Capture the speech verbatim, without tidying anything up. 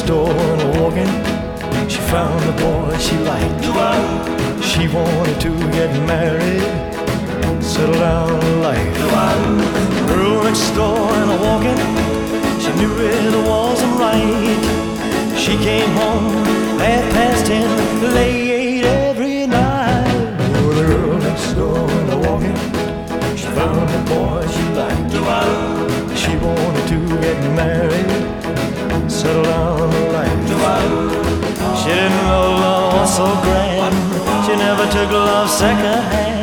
door and walking, she found the boy she liked. She wanted to get married, settle down in life. Girl next door and walking, she knew it wasn't right. She came home half past ten, late every night. Oh, the girl next door and walking, she found the boy she liked. She wanted to get married, settle down in life. She didn't know love was so grand. She never took love second hand.